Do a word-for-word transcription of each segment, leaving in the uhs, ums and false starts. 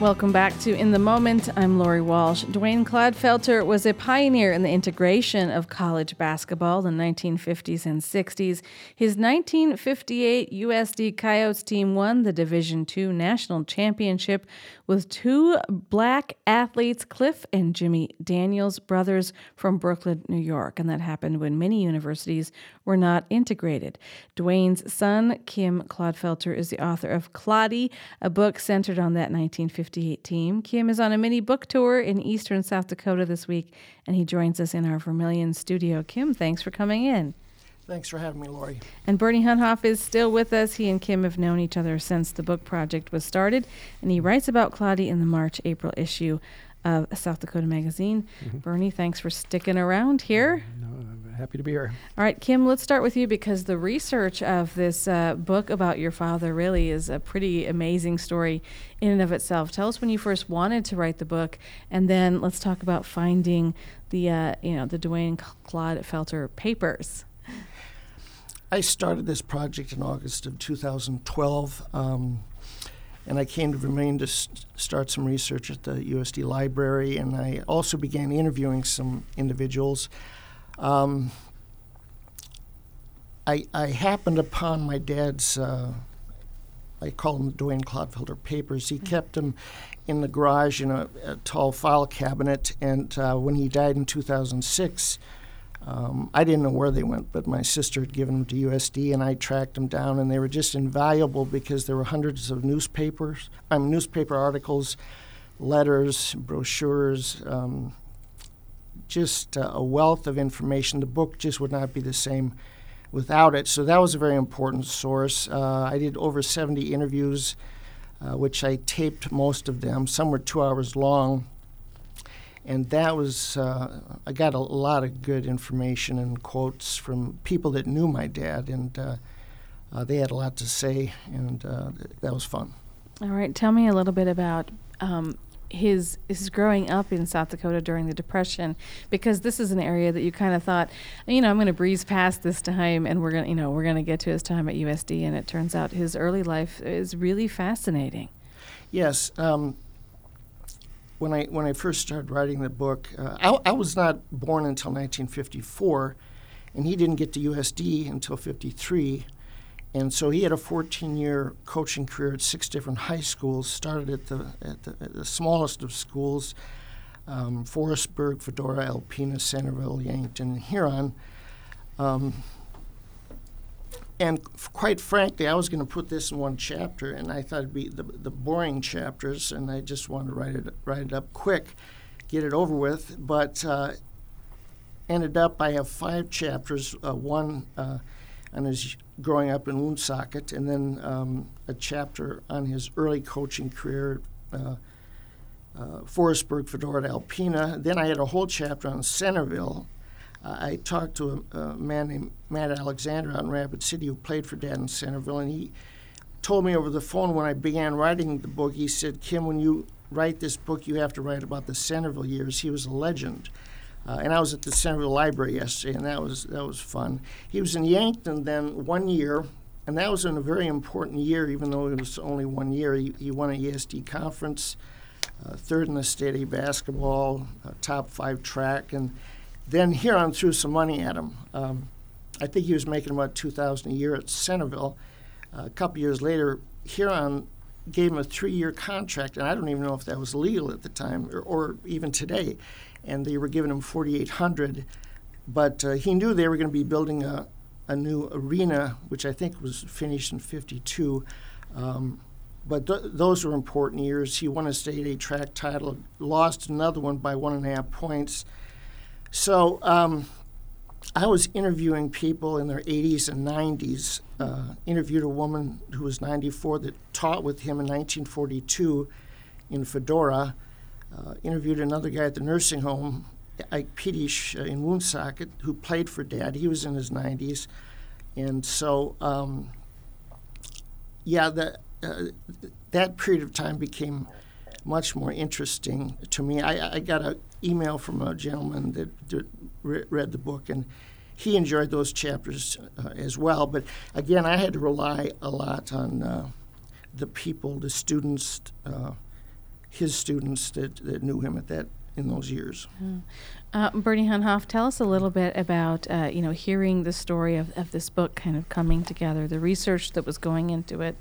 Welcome back to In the Moment. I'm Lori Walsh. Dwayne Clodfelter was a pioneer in the integration of college basketball in the nineteen fifties and sixties. His nineteen fifty-eight U S D Coyotes team won the Division two National Championship with two black athletes, Cliff and Jimmy Daniels, brothers from Brooklyn, New York. And that happened when many universities were not integrated. Dwayne's son, Kim Clodfelter, is the author of Cloddy, a book centered on that nineteen fifty-eight team. Kim is on a mini book tour in eastern South Dakota this week, and he joins us in our Vermilion studio. Kim, thanks for coming in. Thanks for having me, Lori. And Bernie Hunhoff is still with us. He and Kim have known each other since the book project was started, and he writes about Cloddy in the March-April issue of South Dakota Magazine. Mm-hmm. Bernie, thanks for sticking around here. No, I'm happy to be here. All right, Kim, let's start with you because the research of this uh, book about your father really is a pretty amazing story in and of itself. Tell us when you first wanted to write the book, and then let's talk about finding the, uh, you know, the Dwayne Clodfelter papers. I started this project in August of two thousand twelve, um, and I came to Vermilion to st- start some research at the U S D Library, and I also began interviewing some individuals. Um, I, I happened upon my dad's, uh, I call them the Dwayne Clodfelter papers. He kept them in the garage in a, a tall file cabinet, and uh, when he died in two thousand six, Um, I didn't know where they went, but my sister had given them to U S D, and I tracked them down, and they were just invaluable because there were hundreds of newspapers, I mean, newspaper articles, letters, brochures, um, just uh, a wealth of information. The book just would not be the same without it, so that was a very important source. Uh, I did over seventy interviews, uh, which I taped most of them. Some were two hours long. And that was, uh, I got a lot of good information and quotes from people that knew my dad, and uh, uh, they had a lot to say, and uh, th- that was fun. All right, tell me a little bit about um, his his growing up in South Dakota during the Depression, because this is an area that you kind of thought, you know, I'm going to breeze past this time, and we're going, you know, we're going to get to his time at U S D, and it turns out his early life is really fascinating. Yes. Um, When I when I first started writing the book, uh, I, I was not born until nineteen fifty-four, and he didn't get to U S D until fifty-three, and so he had a fourteen-year coaching career at six different high schools. Started at the at the, at the smallest of schools, um, Forestburg, Fedora, Alpena, Centerville, Yankton, and Huron. Um, And f- quite frankly, I was going to put this in one chapter, and I thought it'd be the, the boring chapters, and I just wanted to write it write it up quick, get it over with. But uh, ended up, I have five chapters. Uh, one uh, on his growing up in Woonsocket, and then um, a chapter on his early coaching career, uh, uh, Forestburg, Fedora, Alpena. Then I had a whole chapter on Centerville. Uh, I talked to a, a man named Matt Alexander out in Rapid City who played for Dad in Centerville, and he told me over the phone when I began writing the book, he said, Kim, when you write this book, you have to write about the Centerville years. He was a legend. Uh, and I was at the Centerville Library yesterday, and that was that was fun. He was in Yankton then one year, and that was in a very important year, even though it was only one year. He, he won a U S D conference, uh, third in the state A basketball, uh, top five track, and then Huron threw some money at him. Um, I think he was making about two thousand dollars a year at Centerville. Uh, a couple years later, Huron gave him a three-year contract, and I don't even know if that was legal at the time or, or even today. And they were giving him forty-eight hundred dollars. But uh, he knew they were going to be building a, a new arena, which I think was finished in fifty-two. Um, but th- those were important years. He won a state A track title, lost another one by one and a half points. So um, I was interviewing people in their eighties and nineties. Uh, interviewed a woman who was ninety-four that taught with him in nineteen forty-two in Fedora. Uh, interviewed another guy at the nursing home, Ike Pedish, uh, in Woonsocket, who played for Dad. He was in his nineties. And so, um, yeah, the, uh, that period of time became much more interesting to me. I, I got an email from a gentleman that did, re- read the book, and he enjoyed those chapters uh, as well. But again, I had to rely a lot on uh, the people, the students, uh, his students that, that knew him at that in those years. Mm. Uh, Bernie Hunhoff, tell us a little bit about uh, you know hearing the story of, of this book kind of coming together, the research that was going into it.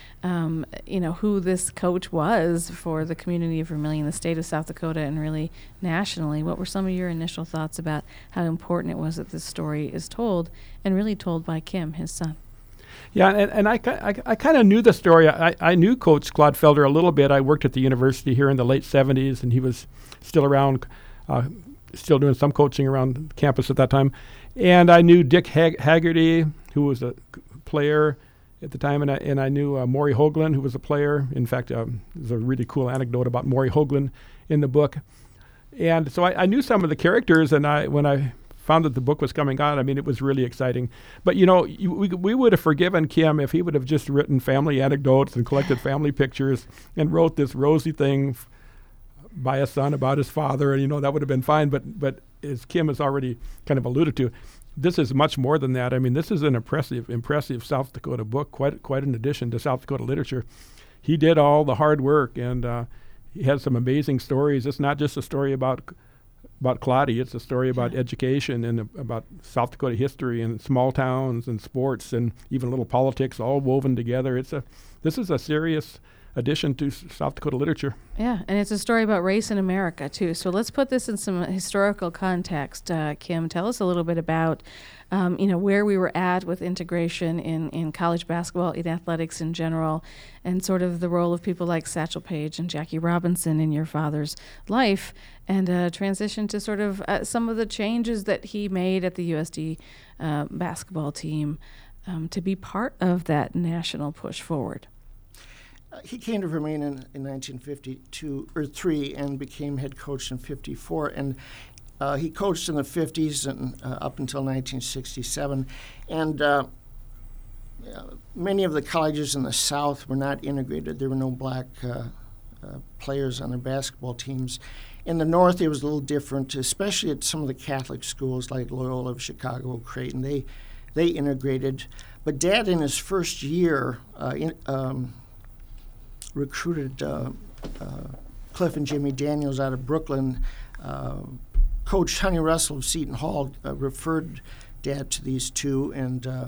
Um, you know, who this coach was for the community of Vermilion, the state of South Dakota, and really nationally. What were some of your initial thoughts about how important it was that this story is told, and really told by Kim, his son? Yeah, and, and I, I, I kind of knew the story. I, I knew Coach Clodfelter a little bit. I worked at the university here in the late seventies, and he was still around, uh, still doing some coaching around campus at that time. And I knew Dick Hag- Haggerty, who was a c- player at the time, and I, and I knew uh, Maury Hoagland, who was a player. In fact, um, there's a really cool anecdote about Maury Hoagland in the book. And so I, I knew some of the characters, and I when I found that the book was coming out, I mean, it was really exciting. But, you know, you, we, we would have forgiven Kim if he would have just written family anecdotes and collected family pictures and wrote this rosy thing f- by a son about his father, and, you know, that would have been fine. But, but as Kim has already kind of alluded to, this is much more than that. I mean, this is an impressive, impressive South Dakota book, quite quite an addition to South Dakota literature. He did all the hard work, and uh, he has some amazing stories. It's not just a story about about Cloddy. It's a story about education and uh, about South Dakota history and small towns and sports and even a little politics all woven together. It's a this is a serious addition to S- South Dakota literature. Yeah, and it's a story about race in America, too. So let's put this in some historical context. Uh, Kim, tell us a little bit about, um, you know, where we were at with integration in, in college basketball, in athletics in general, and sort of the role of people like Satchel Paige and Jackie Robinson in your father's life, and uh, transition to sort of uh, some of the changes that he made at the U S D uh, basketball team um, to be part of that national push forward. Uh, he came to Vermilion in, in nineteen fifty-two or three and became head coach in fifty-four. And uh, he coached in the fifties and uh, up until nineteen sixty-seven. And uh, uh, many of the colleges in the South were not integrated. There were no black uh, uh, players on their basketball teams. In the North, it was a little different, especially at some of the Catholic schools like Loyola of Chicago, Creighton. They they integrated. But Dad, in his first year, uh, in, um, recruited uh, uh, Cliff and Jimmy Daniels out of Brooklyn. Uh, Coach Honey Russell of Seton Hall uh, referred Dad to these two, and uh,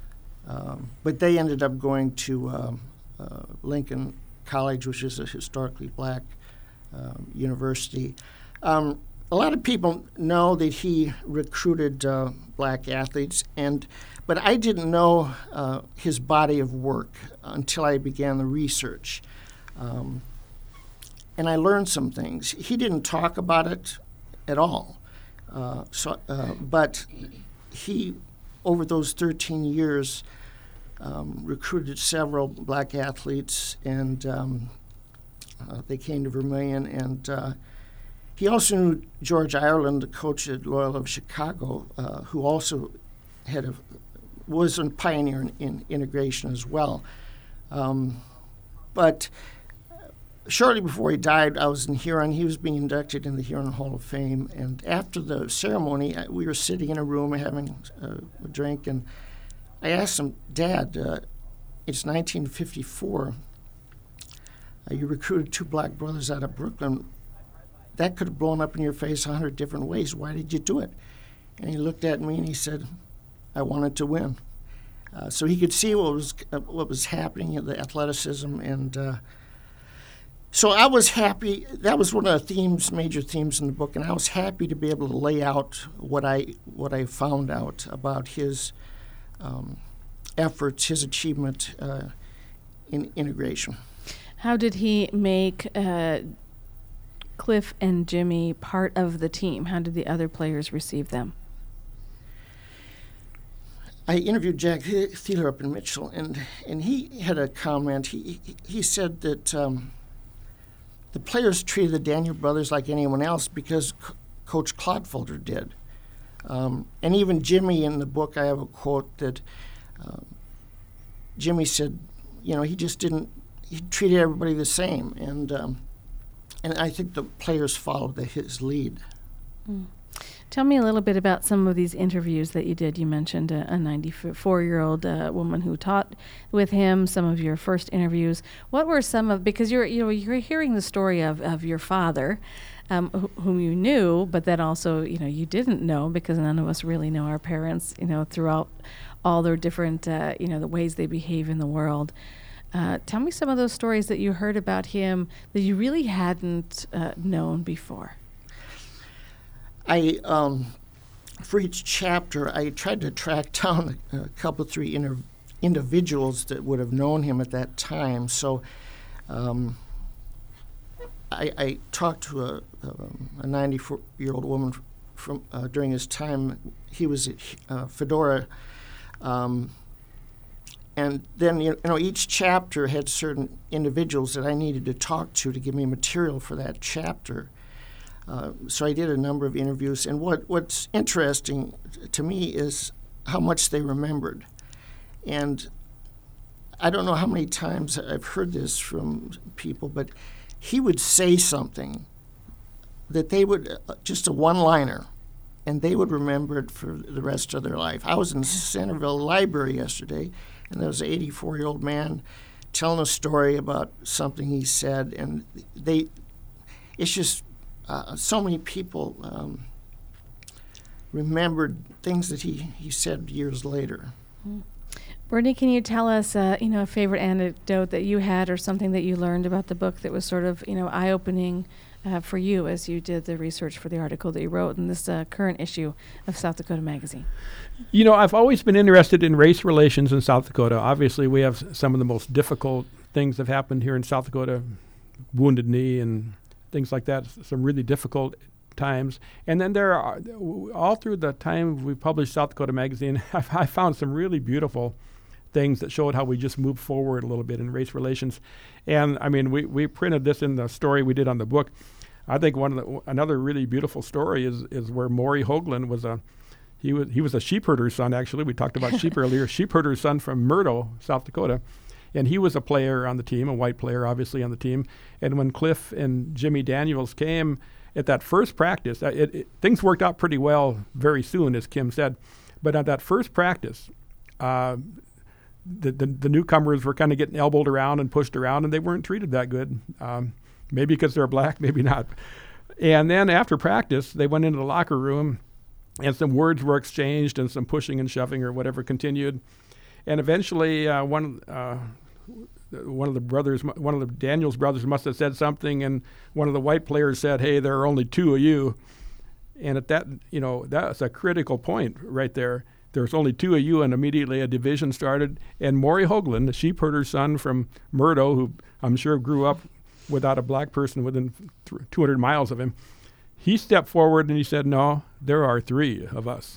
um, but they ended up going to uh, uh, Lincoln College, which is a historically black uh, university. Um, a lot of people know that he recruited uh, black athletes, and but I didn't know uh, his body of work until I began the research. Um, and I learned some things. He didn't talk about it at all. Uh, so, uh, but he, over those thirteen years, um, recruited several black athletes, and um, uh, they came to Vermilion. And uh, he also knew George Ireland, the coach at Loyola of Chicago, uh, who also had a, was a pioneer in, in integration as well. Um, but shortly before he died, I was in Huron. He was being inducted in the Huron Hall of Fame. And after the ceremony, we were sitting in a room having a, a drink, and I asked him, Dad, uh, it's nineteen fifty-four. Uh, you recruited two black brothers out of Brooklyn. That could have blown up in your face a hundred different ways. Why did you do it? And he looked at me and he said, I wanted to win. Uh, so he could see what was uh, what was happening, the athleticism, and uh, so I was happy. That was one of the themes, major themes in the book, and I was happy to be able to lay out what I what I found out about his um, efforts, his achievement uh, in integration. How did he make uh, Cliff and Jimmy part of the team? How did the other players receive them? I interviewed Jack Thieler up in Mitchell, and, and he had a comment. He he said that um, the players treated the Daniel brothers like anyone else because C- Coach Clodfelter did. Um, and even Jimmy, in the book, I have a quote that um, Jimmy said, you know, he just didn't, he treated everybody the same. And um, and I think the players followed the, his lead. Mm. Tell me a little bit about some of these interviews that you did. You mentioned a ninety-four-year-old uh, woman who taught with him, some of your first interviews. What were some of, because you're, you know, you're hearing the story of, of your father, um, wh- whom you knew, but that also, you know, you didn't know, because none of us really know our parents, you know, throughout all their different, uh, you know, the ways they behave in the world. Uh, tell me some of those stories that you heard about him that you really hadn't uh, known before. I, um, for each chapter, I tried to track down a, a couple, three inter- individuals that would have known him at that time. So um, I, I talked to a, a ninety-four-year-old woman from uh, during his time. He was at uh, Fedora. Um, And then, you know, each chapter had certain individuals that I needed to talk to to give me material for that chapter. Uh, so I did a number of interviews. And what, what's interesting to me is how much they remembered. And I don't know how many times I've heard this from people, but he would say something that they would, uh, just a one-liner, and they would remember it for the rest of their life. I was in Centerville Library yesterday, and there was an eighty-four-year-old man telling a story about something he said, and they, it's just uh, so many people um, remembered things that he, he said years later. Mm. Bernie, can you tell us, uh, you know, a favorite anecdote that you had or something that you learned about the book that was sort of, you know, eye-opening uh, for you as you did the research for the article that you wrote in this uh, current issue of South Dakota Magazine? You know, I've always been interested in race relations in South Dakota. Obviously, we have some of the most difficult things that have happened here in South Dakota, Wounded Knee and things like that, some really difficult times. And then there are, all through the time we published South Dakota Magazine, I, I found some really beautiful things that showed how we just moved forward a little bit in race relations. And I mean, we, we printed this in the story we did on the book. I think one of the, another really beautiful story is is where Maury Hoagland was a, he was he was a sheep herder's son, actually. We talked about sheep earlier. Sheep herder's son from Murdo, South Dakota. And he was a player on the team, a white player, obviously, on the team. And when Cliff and Jimmy Daniels came at that first practice, it, it, things worked out pretty well very soon, as Kim said. But at that first practice, uh, the, the the newcomers were kind of getting elbowed around and pushed around, and they weren't treated that good. Um, maybe because they're black, maybe not. And then after practice, they went into the locker room, and some words were exchanged, and some pushing and shoving or whatever continued. And eventually, uh, one uh, one of the brothers, one of the Daniels brothers, must have said something, and one of the white players said, "Hey, there are only two of you." And at that, you know, that's a critical point right there. There's only two of you, and immediately a division started. And Maury Hoagland, the sheep herder's son from Murdo, who I'm sure grew up without a black person within th- two hundred miles of him, he stepped forward and he said, "No, there are three of us."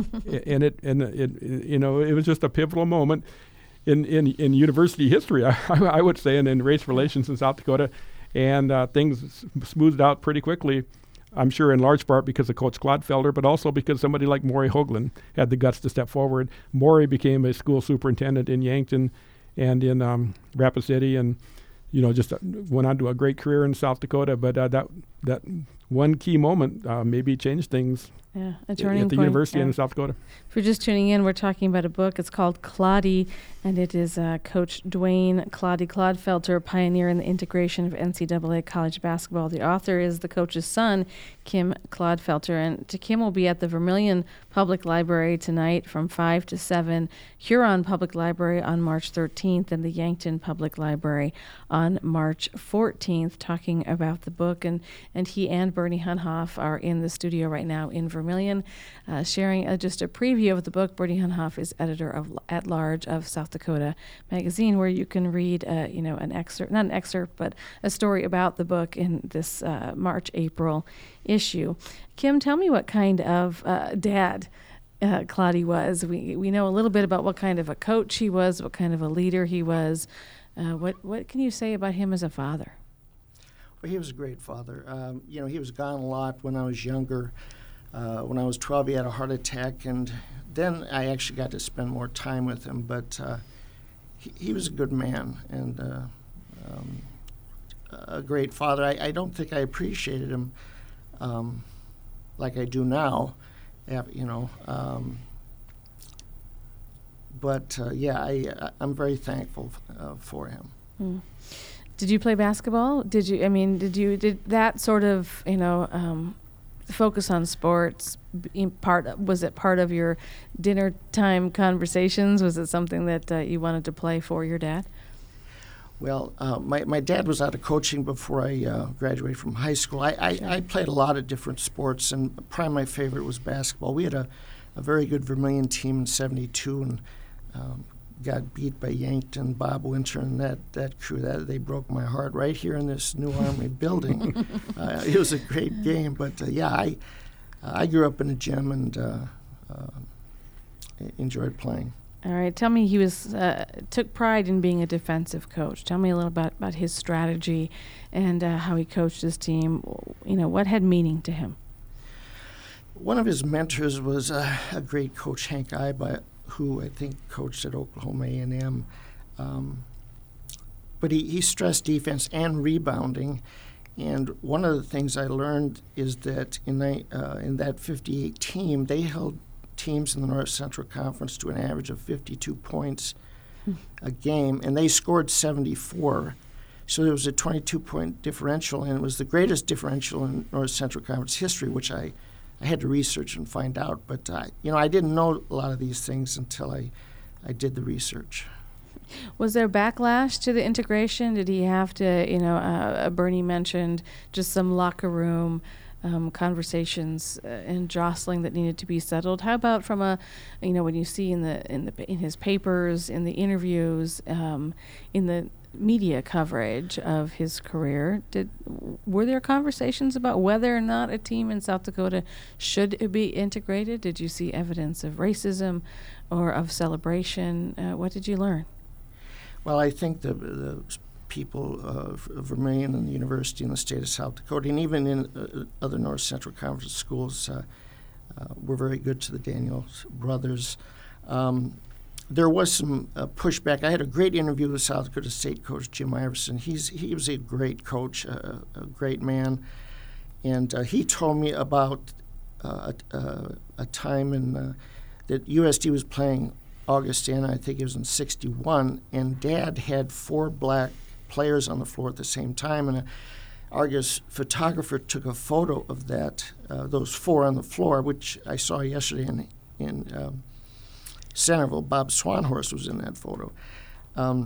and it, and it, it, you know, it was just a pivotal moment in in, in university history, I, I would say, and in race relations in South Dakota, and uh, things smoothed out pretty quickly. I'm sure in large part because of Coach Clodfelder, but also because somebody like Maury Hoagland had the guts to step forward. Maury became a school superintendent in Yankton and in um, Rapid City, and you know, just uh, went on to a great career in South Dakota. But uh, that that one key moment uh, maybe changed things. Yeah, a turning at the point, university yeah. in South Dakota. If you're just tuning in, we're talking about a book. It's called Cloddy, and it is uh, Coach Dwayne Cloddy Clodfelter, pioneer in the integration of N C double A college basketball. The author is the coach's son, Kim Clodfelter, and to Kim will be at the Vermilion Public Library tonight from five to seven, Huron Public Library on March thirteenth, and the Yankton Public Library on March fourteenth, talking about the book. And, and he and Bernie Hunhoff are in the studio right now in Vermilion, uh, sharing uh, just a preview of the book. Bernie Hunhoff is editor of at large of South Dakota Magazine, where you can read, uh, you know, an excerpt, not an excerpt, but a story about the book in this uh, March, April issue. Kim, tell me what kind of uh, dad uh, Cloddy was. We we know a little bit about what kind of a coach he was, what kind of a leader he was. Uh, what what can you say about him as a father? Well, he was a great father. Um, you know, he was gone a lot when I was younger. Uh, when I was twelve, he had a heart attack, and then I actually got to spend more time with him. But uh, he, he was a good man and uh, um, a great father. I, I don't think I appreciated him um, like I do now, you know. Um, but uh, yeah, I, I'm very thankful uh, for him. Mm. Did you play basketball? Did you? I mean, did you? Did that sort of, you know, um, focus on sports? In part, was it part of your dinner time conversations? Was it something that uh, you wanted to play for your dad? Well, uh, my, my dad was out of coaching before I uh, graduated from high school. I, I, I played a lot of different sports, and probably my favorite was basketball. We had a, a very good Vermilion team in seventy-two, and um, got beat by Yankton, Bob Winter, and that, that crew. That they broke my heart right here in this new Army building. Uh, it was a great game, but uh, yeah, I I grew up in a gym and uh, uh, enjoyed playing. All right, tell me, he was uh, took pride in being a defensive coach. Tell me a little about, about his strategy and uh, how he coached his team. You know, what had meaning to him? One of his mentors was uh, a great coach, Hank Iba, who I think coached at Oklahoma A and M. Um, but he, he stressed defense and rebounding. And one of the things I learned is that in, the, uh, in that fifty-eight team, they held teams in the North Central Conference to an average of fifty-two points hmm. a game, and they scored seventy-four. So there was a twenty-two point differential, and it was the greatest differential in North Central Conference history, which I, I had to research and find out. But, uh, you know, I didn't know a lot of these things until I, I did the research. Was there backlash to the integration? Did he have to, you know, uh, Bernie mentioned just some locker room um, conversations uh, and jostling that needed to be settled. How about from a, you know, when you see in the in the in his papers, in the interviews, um, in the media coverage of his career, did were there conversations about whether or not a team in South Dakota should be integrated? Did you see evidence of racism or of celebration? Uh, what did you learn? Well, I think the, the people of Vermilion and the university in the state of South Dakota, and even in uh, other North Central Conference schools, uh, uh, were very good to the Daniels brothers. Um, there was some uh, pushback. I had a great interview with South Dakota State coach Jim Iverson. He's he was a great coach, uh, a great man, and uh, he told me about uh, a, a time in uh, that U S D was playing Augustana, I think it was in sixty-one, and Dad had four black players on the floor at the same time, and a Argus photographer took a photo of that, uh, those four on the floor, which I saw yesterday in, in um, Centerville. Bob Swanhorse was in that photo. Um,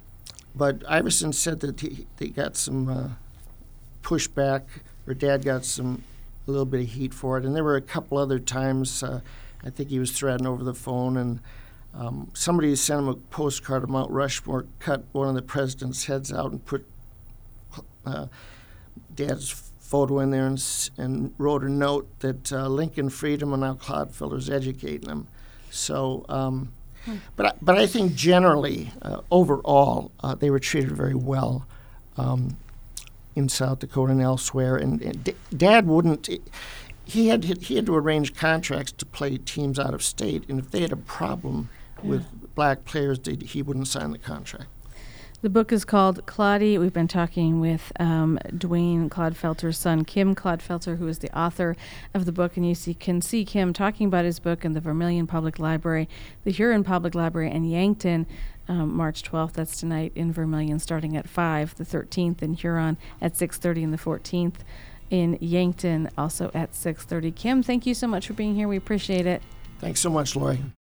but Iverson said that he, they got some uh, pushback, or Dad got some a little bit of heat for it, and there were a couple other times uh, I think he was threatened over the phone, and Um, somebody sent him a postcard of Mount Rushmore, cut one of the president's heads out and put uh, Dad's photo in there, and, and wrote a note that uh, Lincoln freedom and now Clodfelter's educating them. So, um, hmm. but, I, but I think generally, uh, overall, uh, they were treated very well um, in South Dakota and elsewhere. And, and D- Dad wouldn't... He had he had to arrange contracts to play teams out of state, and if they had a problem yeah. with black players, they, he wouldn't sign the contract. The book is called Cloddy. We've been talking with um, Dwayne Clodfelter's son, Kim Clodfelter, who is the author of the book, and you see, can see Kim talking about his book in the Vermilion Public Library, the Huron Public Library, and Yankton, um, March twelfth. That's tonight in Vermilion, starting at five. The thirteenth in Huron at six thirty, and the fourteenth in Yankton, also at six thirty. Kim, thank you so much for being here. We appreciate it. Thanks so much, Lori.